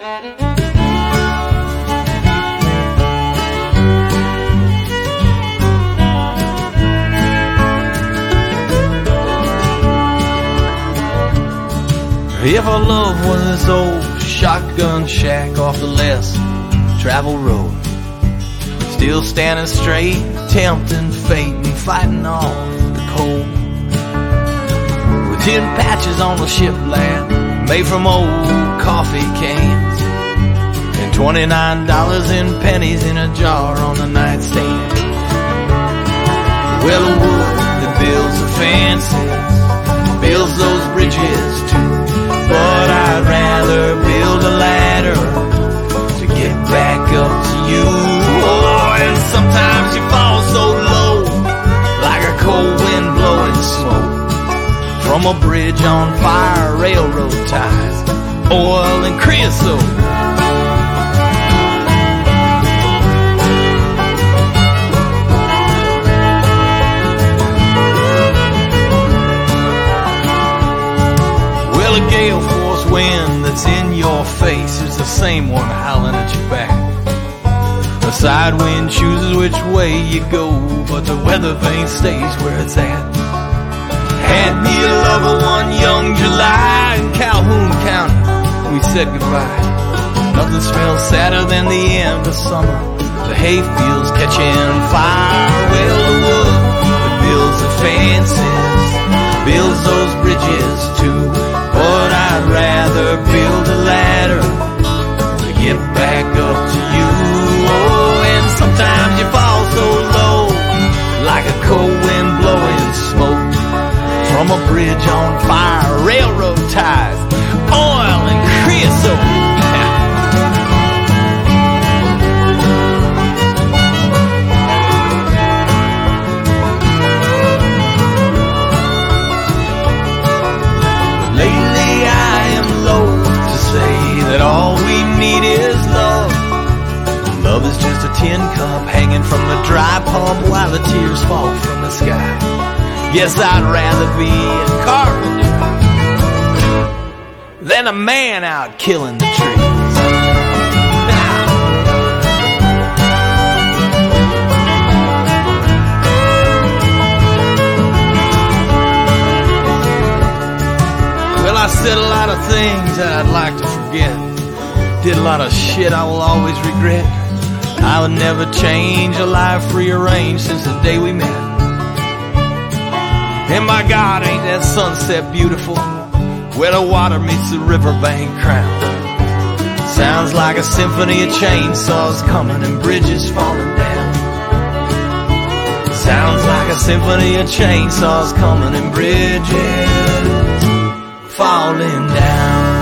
If our love was this old shotgun shack off the less traveled road, still standing straight, tempting fate and fighting off the cold, with tin patches on the ship, lad, made from old coffee cans, and $29 in pennies in a jar on the nightstand. Well, the wood that builds the fences builds those bridges too, but I'd rather build a ladder to get back up to you. Oh, and sometimes you fall so low, like a cold wind blowing smoke from a bridge on fire, railroad ties, oil and creosote. The gale force wind that's in your face is the same one howling at your back. The side wind chooses which way you go, but the weather vane stays where it's at. Had me a lover one young July in Calhoun County, we said goodbye. Nothing smells sadder than the end of summer, the hayfields catching fire. Well, the wood that builds the fences builds those bridges too, but I'd rather build a ladder to get back up to you. Oh, and sometimes you fall so low, like a cold wind blowing smoke from a bridge on fire, railroad ties, oil and creosote. That all we need is love. Love is just a tin cup hanging from the dry pump while the tears fall from the sky. Yes, I'd rather be a carpenter than a man out killing the trees. Well, I said a lot of things that I'd like to forget. Did a lot of shit I will always regret. I would never change a life rearranged since the day we met. And my God, ain't that sunset beautiful, where the water meets the riverbank crown. Sounds like a symphony of chainsaws coming and bridges falling down. Sounds like a symphony of chainsaws coming and bridges falling down.